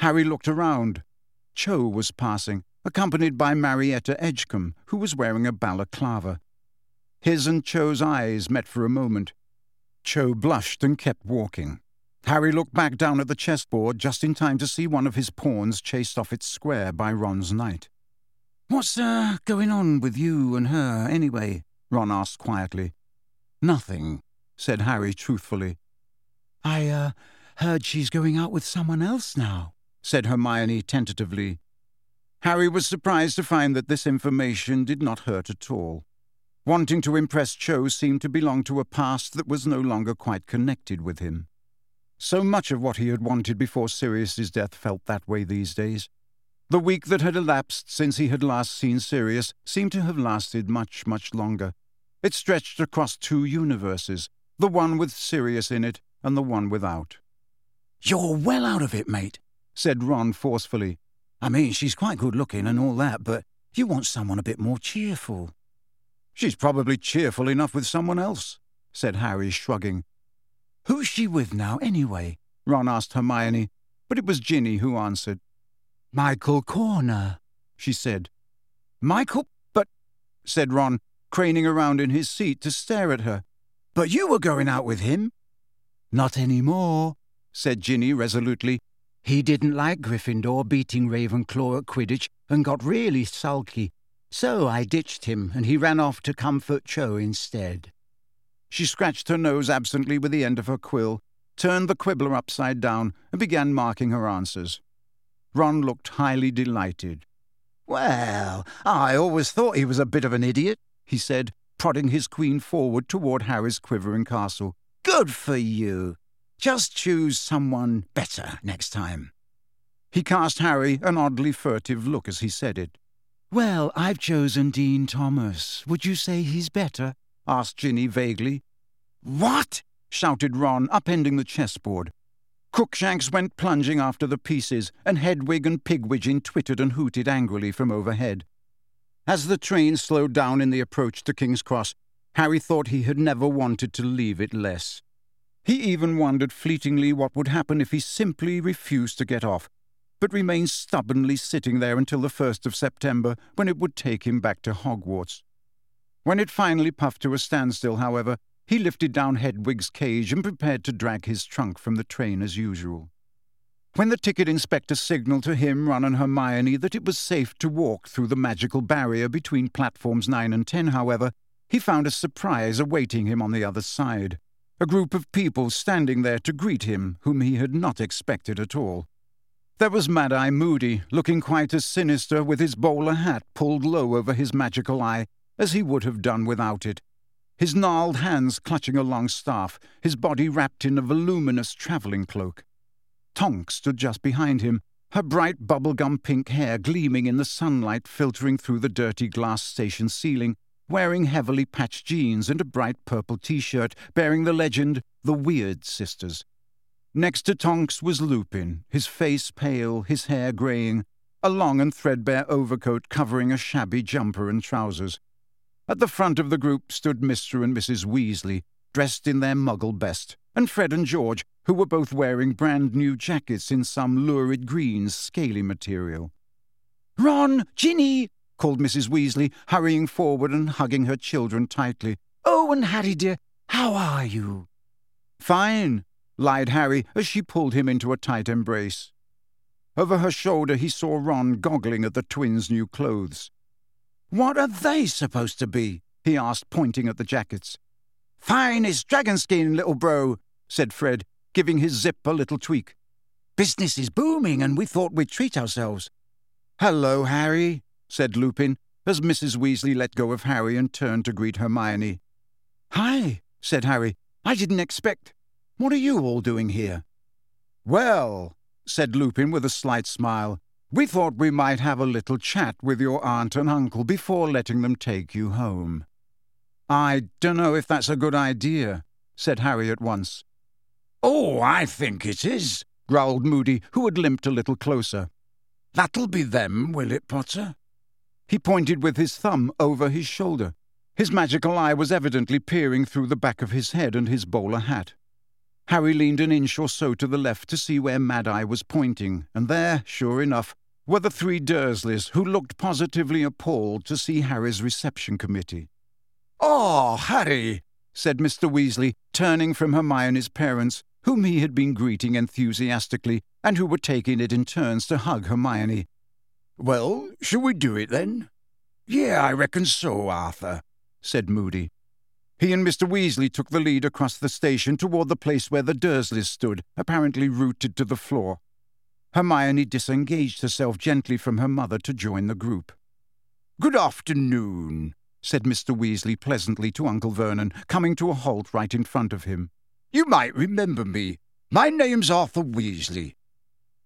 Harry looked around. Cho was passing, accompanied by Marietta Edgecombe, who was wearing a balaclava. His and Cho's eyes met for a moment. Cho blushed and kept walking. Harry looked back down at the chessboard just in time to see one of his pawns chased off its square by Ron's knight. "What's going on with you and her, anyway?" Ron asked quietly. "Nothing," said Harry truthfully. "I heard she's going out with someone else now," said Hermione tentatively. Harry was surprised to find that this information did not hurt at all. Wanting to impress Cho seemed to belong to a past that was no longer quite connected with him. So much of what he had wanted before Sirius's death felt that way these days. The week that had elapsed since he had last seen Sirius seemed to have lasted much, much longer. It stretched across 2 universes, the one with Sirius in it and the one without. "You're well out of it, mate," said Ron forcefully. "I mean, she's quite good-looking and all that, but you want someone a bit more cheerful." "She's probably cheerful enough with someone else," said Harry, shrugging. "Who's she with now, anyway?" Ron asked Hermione, but it was Ginny who answered. "Michael Corner," she said. "Michael? But—" said Ron, craning around in his seat to stare at her. "But you were going out with him." "Not anymore," said Ginny resolutely. "He didn't like Gryffindor beating Ravenclaw at Quidditch and got really sulky. So I ditched him and he ran off to comfort Cho instead." She scratched her nose absently with the end of her quill, turned the quibbler upside down and began marking her answers. Ron looked highly delighted. "Well, I always thought he was a bit of an idiot," he said, prodding his queen forward toward Harry's quivering castle. "Good for you. Just choose someone better next time." He cast Harry an oddly furtive look as he said it. "Well, I've chosen Dean Thomas. Would you say he's better?" asked Ginny vaguely. "What?" shouted Ron, upending the chessboard. Crookshanks went plunging after the pieces, and Hedwig and Pigwidgeon twittered and hooted angrily from overhead. As the train slowed down in the approach to King's Cross, Harry thought he had never wanted to leave it less. He even wondered fleetingly what would happen if he simply refused to get off, but remained stubbornly sitting there until the 1st of September, when it would take him back to Hogwarts. When it finally puffed to a standstill, however, he lifted down Hedwig's cage and prepared to drag his trunk from the train as usual. When the ticket inspector signalled to him, Ron and Hermione that it was safe to walk through the magical barrier between platforms 9 and 10, however, he found a surprise awaiting him on the other side. A group of people standing there to greet him whom he had not expected at all. There was Mad-Eye Moody, looking quite as sinister with his bowler hat pulled low over his magical eye as he would have done without it. His gnarled hands clutching a long staff, his body wrapped in a voluminous travelling cloak. Tonks stood just behind him, her bright bubblegum pink hair gleaming in the sunlight filtering through the dirty glass station ceiling, wearing heavily patched jeans and a bright purple T-shirt bearing the legend, The Weird Sisters. Next to Tonks was Lupin, his face pale, his hair greying, a long and threadbare overcoat covering a shabby jumper and trousers. At the front of the group stood Mr. and Mrs. Weasley, dressed in their muggle best, and Fred and George, who were both wearing brand-new jackets in some lurid green, scaly material. "Ron! Ginny!" called Mrs. Weasley, hurrying forward and hugging her children tightly. "Oh, and Harry, dear, how are you?" "Fine," lied Harry as she pulled him into a tight embrace. Over her shoulder he saw Ron goggling at the twins' new clothes. "What are they supposed to be?" he asked, pointing at the jackets. "Fine as dragon skin, little bro," said Fred, giving his zip a little tweak. "Business is booming, and we thought we'd treat ourselves." "Hello, Harry," said Lupin, as Mrs. Weasley let go of Harry and turned to greet Hermione. "Hi," said Harry. "I didn't expect. What are you all doing here?" "Well," said Lupin with a slight smile, "we thought we might have a little chat with your aunt and uncle before letting them take you home." "I don't know if that's a good idea," said Harry at once. "Oh, I think it is," growled Moody, who had limped a little closer. "That'll be them, will it, Potter?" He pointed with his thumb over his shoulder. His magical eye was evidently peering through the back of his head and his bowler hat. Harry leaned an inch or so to the left to see where Mad Eye was pointing, and there, sure enough, were the three Dursleys, who looked positively appalled to see Harry's reception committee. "Oh, Harry!" said Mr. Weasley, turning from Hermione's parents, whom he had been greeting enthusiastically, and who were taking it in turns to hug Hermione. "Well, shall we do it then?" "Yeah, I reckon so, Arthur," said Moody. He and Mr. Weasley took the lead across the station toward the place where the Dursleys stood, apparently rooted to the floor. Hermione disengaged herself gently from her mother to join the group. "Good afternoon," said Mr. Weasley pleasantly to Uncle Vernon, coming to a halt right in front of him. "You might remember me. My name's Arthur Weasley.